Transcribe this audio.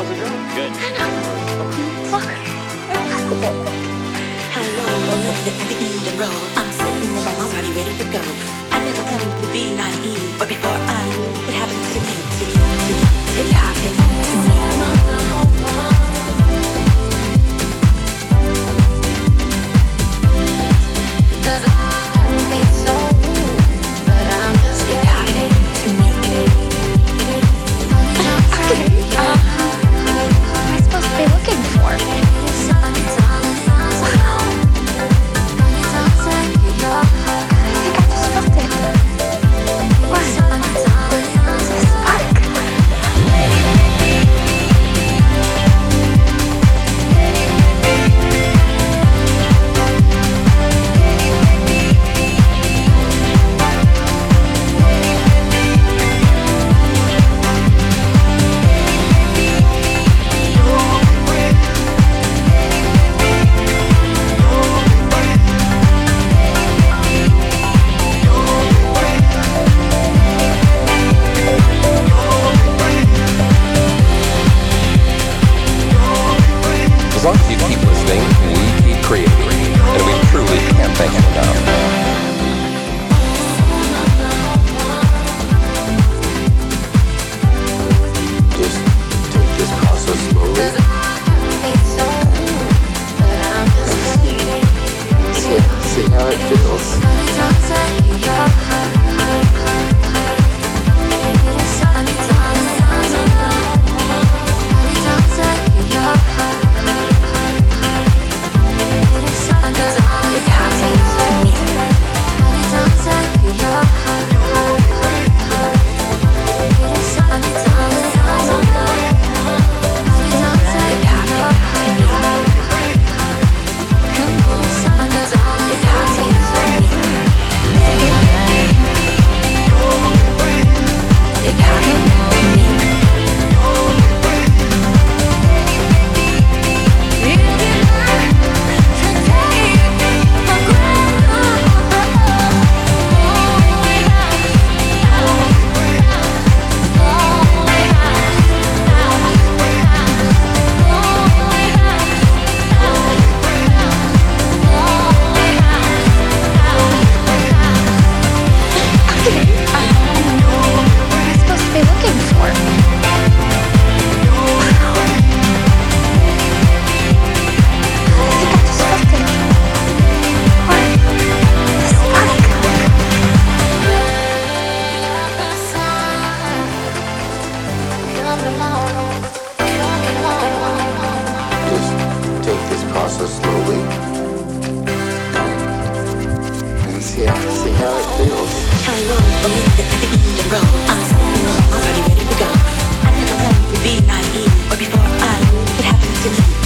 How's it going? Good. Look. Hello, at the end of road. I'm sitting there, I'm already ready to go. I never wanted to be naive, but before I knew it happened to me, it happened to me. Does it be so? But I'm just it happened to me. What am I supposed to be looking for? As long as you keep listening, we keep creating, and we truly can't thank you enough. Just take this process slowly. See how it feels. Just take this process slowly. And see how it feels. Hello, at the end of road. I'm sitting there, I'm already ready to go. I never wanted to be naive, but before I knew it happened to me.